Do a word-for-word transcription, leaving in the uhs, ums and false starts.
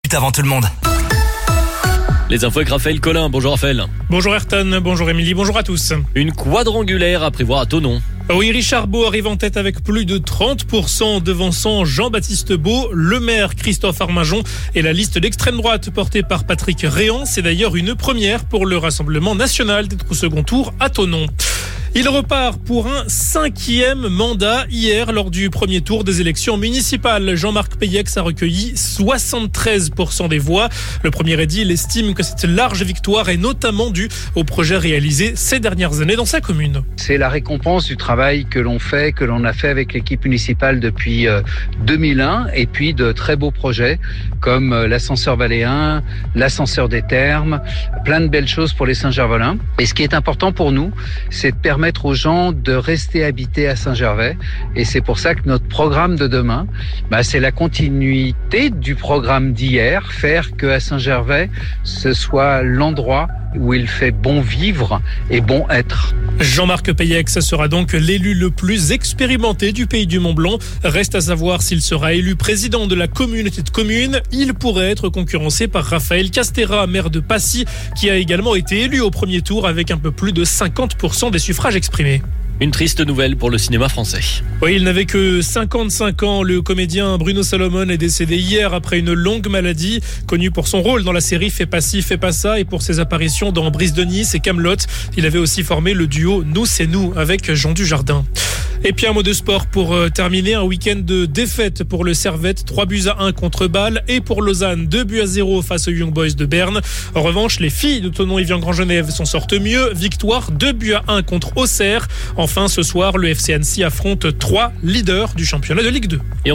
Avant tout le monde. Les infos avec Raphaël Collin. Bonjour Raphaël. Bonjour Ayrton, bonjour Émilie, bonjour à tous. Une quadrangulaire à prévoir à Thonon. Oui, Richard Beau arrive en tête avec plus de trente pour cent, devançant Jean-Baptiste Beau, le maire Christophe Arminjon et la liste d'extrême droite portée par Patrick Réan. C'est d'ailleurs une première pour le Rassemblement national d'être au second tour à Thonon. Il repart pour un cinquième mandat. Hier, lors du premier tour des élections municipales, Jean-Marc Peyex a recueilli soixante-treize pour cent des voix. Le premier édile estime que cette large victoire est notamment due au projet réalisé ces dernières années dans sa commune. C'est la récompense du travail que l'on fait, que l'on a fait avec l'équipe municipale depuis deux mille un, et puis de très beaux projets comme l'ascenseur Valéen, l'ascenseur des Thermes, plein de belles choses pour les Saint-Gervais. Et ce qui est important pour nous, c'est de permettre aux gens de rester habités à Saint-Gervais. Et c'est pour ça que notre programme de demain, bah, c'est la continuité du programme d'hier, faire qu'à Saint-Gervais, ce soit l'endroit où il fait bon vivre et bon être. Jean-Marc Peyex sera donc l'élu le plus expérimenté du pays du Mont-Blanc. Reste à savoir s'il sera élu président de la communauté de communes. Il pourrait être concurrencé par Raphaël Castera, maire de Passy, qui a également été élu au premier tour avec un peu plus de cinquante pour cent des suffrages exprimés. Une triste nouvelle pour le cinéma français. Oui, il n'avait que cinquante-cinq ans. Le comédien Bruno Salomon est décédé hier après une longue maladie. Connu pour son rôle dans la série Fais pas ci, fais pas ça et pour ses apparitions dans Brise de Nice et Kaamelott. Il avait aussi formé le duo Nous c'est nous avec Jean Dujardin. Et puis un mot de sport pour terminer. Un week-end de défaite pour le Servette, trois buts à un contre Bâle, et pour Lausanne, deux buts à zéro face aux Young Boys de Berne. En revanche, les filles de Thonon-Evian-Grand-Genève s'en sortent mieux. Victoire deux buts à un contre Auxerre. Enfin, ce soir, le F C Annecy affronte trois leaders du championnat de Ligue deux.